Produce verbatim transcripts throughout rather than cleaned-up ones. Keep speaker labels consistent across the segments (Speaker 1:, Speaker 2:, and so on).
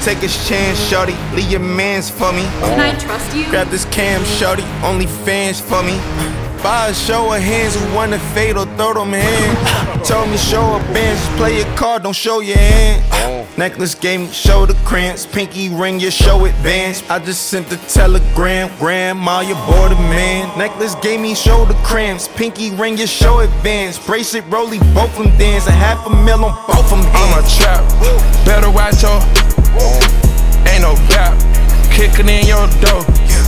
Speaker 1: take a chance, shorty. Leave your mans for me.
Speaker 2: Can I trust you?
Speaker 1: Grab this cam, shorty. Only fans for me. Buy a show of hands who wanna fade or throw them hands. Told me show her bands, just play your card, don't show your hand. Necklace gave me shoulder cramps, pinky ring, your show advance. I just sent the telegram, grandma, you bored a man. Necklace gave me shoulder cramps, pinky ring, your show advance. Bracelet, rollie, both them dance, a half a mil on both them hands.
Speaker 3: I'm a trap, better watch your. Ain't no gap, kicking in your door.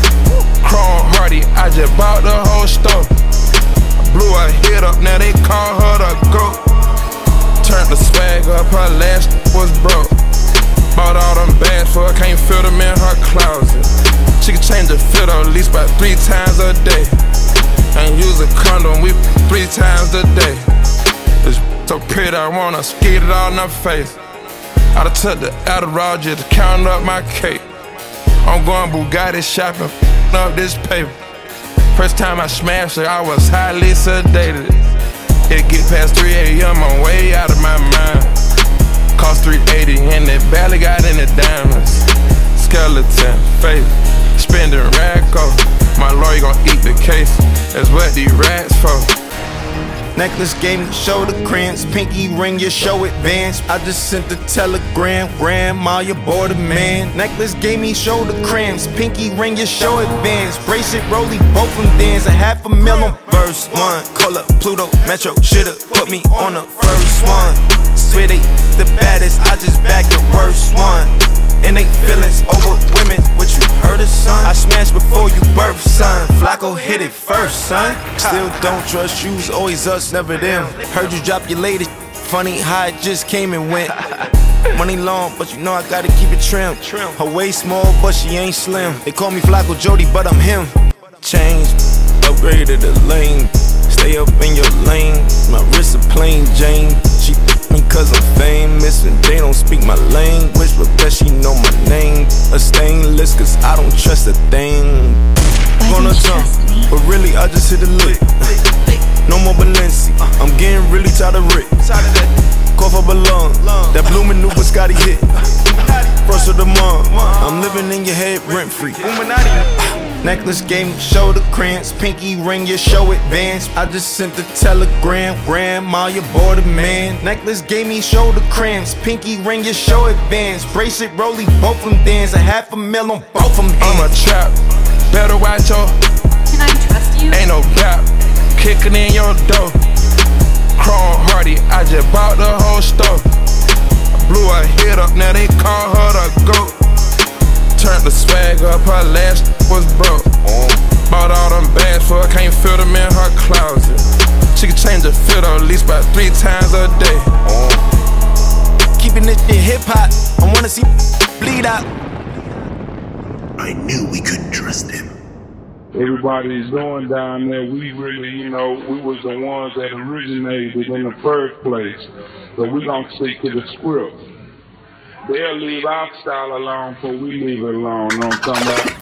Speaker 3: Chrome Hardy, I just bought the whole store. Blew her head up, now they call her the GOAT. Turned the swag up, her last was broke. Bought all them bags for her, can't fit them in her closet. She can change the filter at least about three times a day. And use a condom, we three times a day. This so pretty, I wanna skid it all in her face. I done took the Adderall just to count up my cake. I'm going Bugatti shopping, up this paper. First time I smashed her, I was highly sedated. It get past three A M, I'm way out of my mind. Cost three eighty and it barely got any diamonds. Skeleton, face, spending rag off. My lawyer gon' eat the case, that's what these rats for.
Speaker 1: Necklace gave me shoulder cramps, pinky ring, your show advance. I just sent the telegram, grandma, you bored a man. Necklace gave me shoulder cramps, pinky ring, your show advance. Bracelet, rollie, both them dance, a half a mil on verse one. Call up Pluto, Metro, shoulda put me on the first one. Swear they the baddest, I just back the worst one. And they feelings over women, what you heard of, son? I smashed before you birth, son. Flacco hit it first, son. Still don't trust you, it's always us, never them. Heard you drop your latest, funny how it just came and went. Money long, but you know I gotta keep it trim. Her waist small, but she ain't slim. They call me Flacco Jody, but I'm him. Changed, upgraded the lane. Stay up in your lane. My wrist a plain Jane. She me cause I'm famous and they don't speak my language, but bet she know my name. A stainless cause I don't trust a thing. Gonna jump, but really I just hit a lick. No more Balenci, I'm getting really tired of Rick. Call for belong, that blooming new Biscotti hit. First of the month, I'm living in your head rent free. Necklace gave me shoulder cramps, pinky ring, your show advance. I just sent the telegram, grandma, you bored a man. Necklace gave me shoulder cramps, pinky ring, your show advance. Bracelet, rollie, both them dance, a half a mil on both them hands.
Speaker 3: I'm a trap, better watch your.
Speaker 2: Can I trust you?
Speaker 3: Ain't no gap, kicking in your door. Chrome Hardy, I just bought the whole store. Blew her head up, now they call her the GOAT. Turned the swag up, her last was broke. Bought all them bags for her, can't fit them in her closet. She can change the filter at least about three times a day.
Speaker 1: Keeping this shit hip hop, I wanna see bleed out.
Speaker 4: I knew we couldn't trust him.
Speaker 5: Everybody's doing down there, we really, you know, we was the ones that originated in the first place. So we gonna stick to the script. They'll leave our style alone before we leave it alone, you know what I'm talking about?